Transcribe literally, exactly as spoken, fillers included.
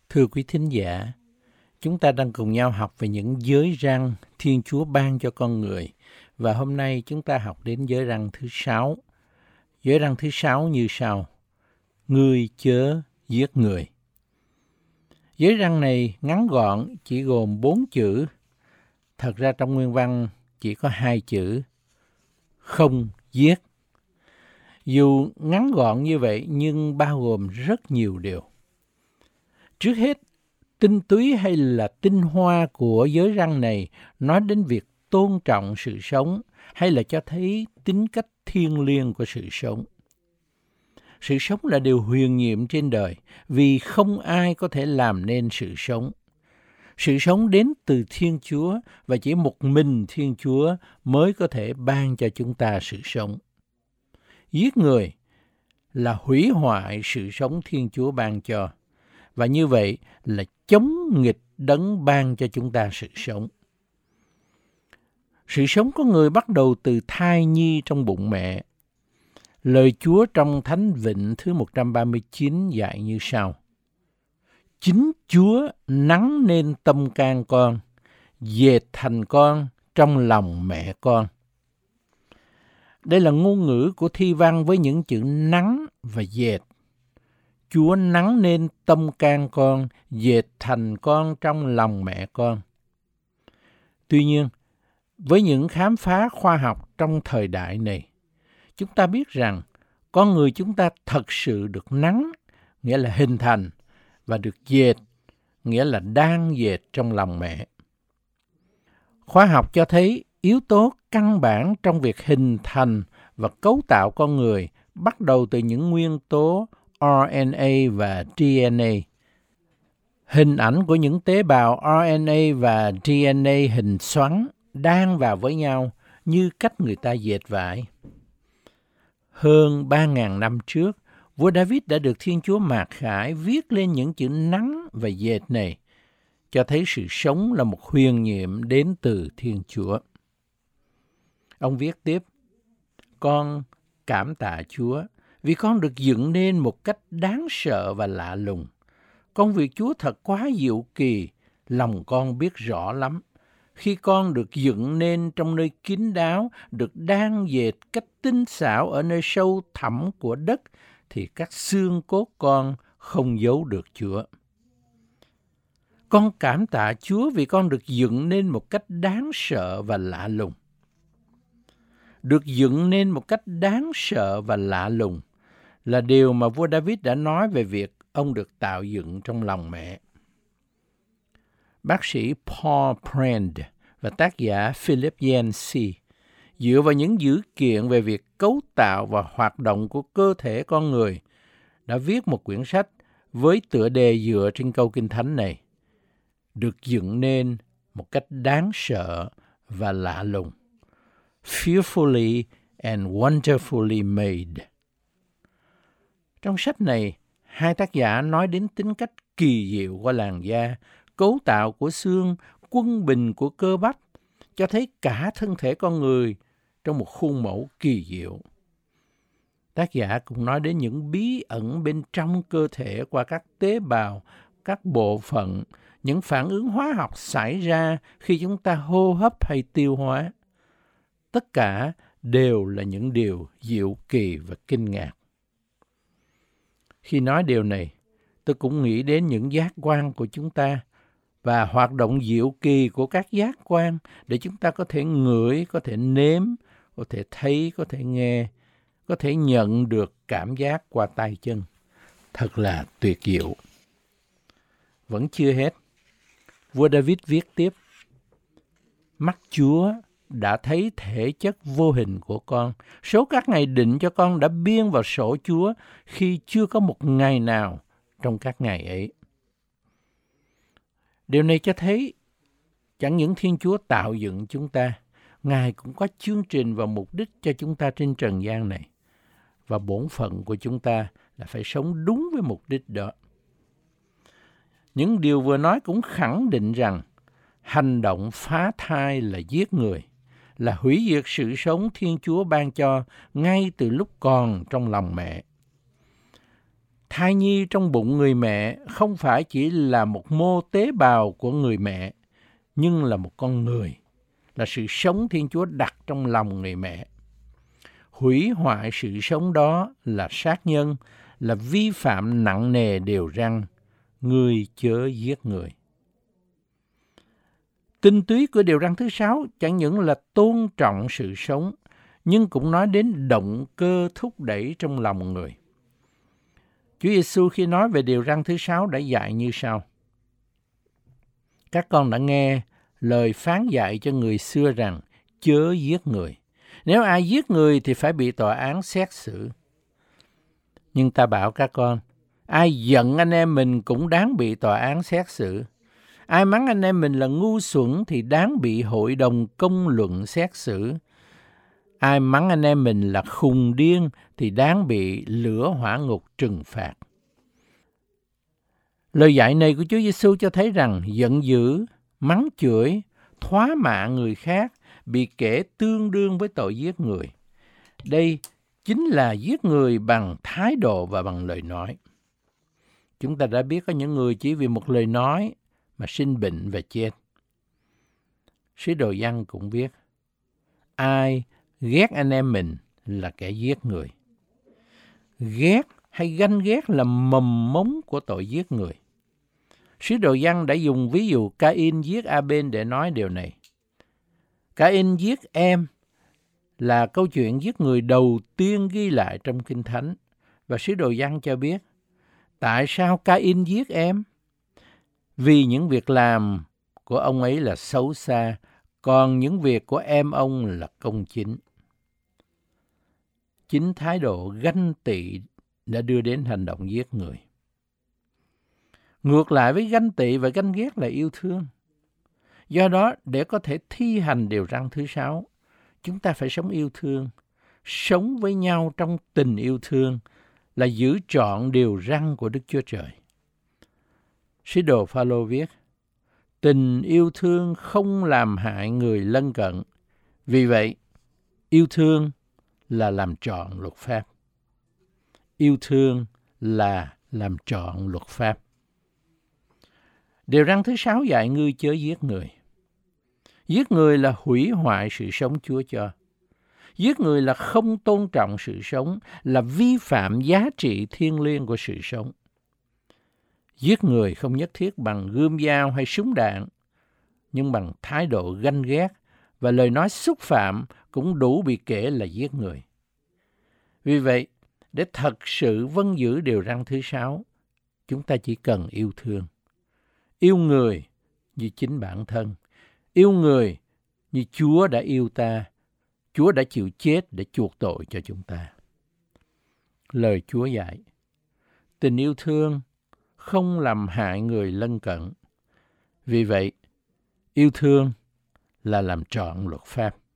Thưa quý thính giả, chúng ta đang cùng nhau học về những giới răn Thiên Chúa ban cho con người. Và hôm nay chúng ta học đến giới răn thứ sáu. Giới răn thứ sáu như sau: Ngươi chớ giết người. Giới răn này ngắn gọn, chỉ gồm bốn chữ. Thật ra trong nguyên văn chỉ có hai chữ: không giết. Dù ngắn gọn như vậy nhưng bao gồm rất nhiều điều. Trước hết, tinh túy hay là tinh hoa của giới răn này nói đến việc tôn trọng sự sống hay là cho thấy tính cách thiêng liêng của sự sống. Sự sống là điều huyền nhiệm trên đời vì không ai có thể làm nên sự sống. Sự sống đến từ Thiên Chúa và chỉ một mình Thiên Chúa mới có thể ban cho chúng ta sự sống. Giết người là hủy hoại sự sống Thiên Chúa ban cho, và như vậy là chống nghịch đấng ban cho chúng ta sự sống. Sự sống của người bắt đầu từ thai nhi trong bụng mẹ. Lời Chúa trong Thánh Vịnh thứ một trăm ba mươi chín dạy như sau: Chính Chúa nắng nên tâm can con, dệt thành con trong lòng mẹ con. Đây là ngôn ngữ của thi văn với những chữ nắng và dệt. Chúa nắng nên tâm can con, dệt thành con trong lòng mẹ con. Tuy nhiên, với những khám phá khoa học trong thời đại này, chúng ta biết rằng con người chúng ta thật sự được nắng, nghĩa là hình thành, và được dệt, nghĩa là đang dệt trong lòng mẹ. Khoa học cho thấy yếu tố căn bản trong việc hình thành và cấu tạo con người bắt đầu từ những nguyên tố rờ en a và đê en a. Hình ảnh của những tế bào rờ en a và đê en a hình xoắn đan vào với nhau như cách người ta dệt vải. Hơn ba ngàn năm trước, vua David đã được Thiên Chúa mạt khải viết lên những chữ nắng và dệt này, cho thấy sự sống là một huyền nhiệm đến từ Thiên Chúa. Ông viết tiếp: Con cảm tạ Chúa vì con được dựng nên một cách đáng sợ và lạ lùng. Công việc Chúa thật quá diệu kỳ, lòng con biết rõ lắm. Khi con được dựng nên trong nơi kín đáo, được đan dệt cách tinh xảo ở nơi sâu thẳm của đất, thì các xương cốt con không giấu được Chúa. Con cảm tạ Chúa vì con được dựng nên một cách đáng sợ và lạ lùng. Được dựng nên một cách đáng sợ và lạ lùng là điều mà vua David đã nói về việc ông được tạo dựng trong lòng mẹ. Bác sĩ Paul Brand và tác giả Philip Yancey dựa vào những dữ kiện về việc cấu tạo và hoạt động của cơ thể con người đã viết một quyển sách với tựa đề dựa trên câu Kinh Thánh này: Được dựng nên một cách đáng sợ và lạ lùng. Fearfully and wonderfully made. Trong sách này, hai tác giả nói đến tính cách kỳ diệu của làn da, cấu tạo của xương, quân bình của cơ bắp, cho thấy cả thân thể con người trong một khuôn mẫu kỳ diệu. Tác giả cũng nói đến những bí ẩn bên trong cơ thể qua các tế bào, các bộ phận, những phản ứng hóa học xảy ra khi chúng ta hô hấp hay tiêu hóa. Tất cả đều là những điều diệu kỳ và kinh ngạc. Khi nói điều này, tôi cũng nghĩ đến những giác quan của chúng ta và hoạt động diệu kỳ của các giác quan để chúng ta có thể ngửi, có thể nếm, có thể thấy, có thể nghe, có thể nhận được cảm giác qua tay chân. Thật là tuyệt diệu. Vẫn chưa hết. Vua David viết tiếp: Mắt Chúa đã thấy thể chất vô hình của con. Số các ngày định cho con đã biên vào sổ Chúa khi chưa có một ngày nào trong các ngày ấy. Điều này cho thấy chẳng những Thiên Chúa tạo dựng chúng ta, Ngài cũng có chương trình và mục đích cho chúng ta trên trần gian này. Và bổn phận của chúng ta là phải sống đúng với mục đích đó. Những điều vừa nói cũng khẳng định rằng hành động phá thai là giết người, là hủy diệt sự sống Thiên Chúa ban cho ngay từ lúc còn trong lòng mẹ. Thai nhi trong bụng người mẹ không phải chỉ là một mô tế bào của người mẹ, nhưng là một con người, là sự sống Thiên Chúa đặt trong lòng người mẹ. Hủy hoại sự sống đó là sát nhân, là vi phạm nặng nề điều răn, ngươi chớ giết người. Tinh túy của điều răn thứ sáu chẳng những là tôn trọng sự sống, nhưng cũng nói đến động cơ thúc đẩy trong lòng người. Chúa Giêsu khi nói về điều răn thứ sáu đã dạy như sau: các con đã nghe lời phán dạy cho người xưa rằng chớ giết người. Nếu ai giết người thì phải bị tòa án xét xử. Nhưng ta bảo các con, ai giận anh em mình cũng đáng bị tòa án xét xử. Ai mắng anh em mình là ngu xuẩn thì đáng bị hội đồng công luận xét xử. Ai mắng anh em mình là khùng điên thì đáng bị lửa hỏa ngục trừng phạt. Lời dạy này của Chúa Giêsu cho thấy rằng giận dữ, mắng chửi, thóa mạ người khác bị kể tương đương với tội giết người. Đây chính là giết người bằng thái độ và bằng lời nói. Chúng ta đã biết có những người chỉ vì một lời nói mà sinh bệnh và chết. Sứ đồ Giăng cũng viết, ai ghét anh em mình là kẻ giết người. Ghét hay ganh ghét là mầm mống của tội giết người. Sứ đồ Giăng đã dùng ví dụ Ca-in giết A-bên để nói điều này. Ca-in giết em là câu chuyện giết người đầu tiên ghi lại trong Kinh Thánh. Và sứ đồ Giăng cho biết, tại sao Ca-in giết em? Vì những việc làm của ông ấy là xấu xa, còn những việc của em ông là công chính. Chính thái độ ganh tị đã đưa đến hành động giết người. Ngược lại với ganh tị và ganh ghét là yêu thương. Do đó, để có thể thi hành điều răn thứ sáu, chúng ta phải sống yêu thương. Sống với nhau trong tình yêu thương là giữ trọn điều răn của Đức Chúa Trời. Sứ đồ Phao-lô viết, tình yêu thương không làm hại người lân cận. Vì vậy, yêu thương là làm trọn luật pháp. Yêu thương là làm trọn luật pháp. Điều răn thứ sáu dạy ngươi chớ giết người. Giết người là hủy hoại sự sống Chúa cho. Giết người là không tôn trọng sự sống, là vi phạm giá trị thiêng liêng của sự sống. Giết người không nhất thiết bằng gươm dao hay súng đạn, nhưng bằng thái độ ganh ghét và lời nói xúc phạm cũng đủ bị kể là giết người. Vì vậy, để thật sự vâng giữ điều răn thứ sáu, chúng ta chỉ cần yêu thương. Yêu người như chính bản thân. Yêu người như Chúa đã yêu ta. Chúa đã chịu chết để chuộc tội cho chúng ta. Lời Chúa dạy, tình yêu thương không làm hại người lân cận. Vì vậy, yêu thương là làm trọn luật pháp.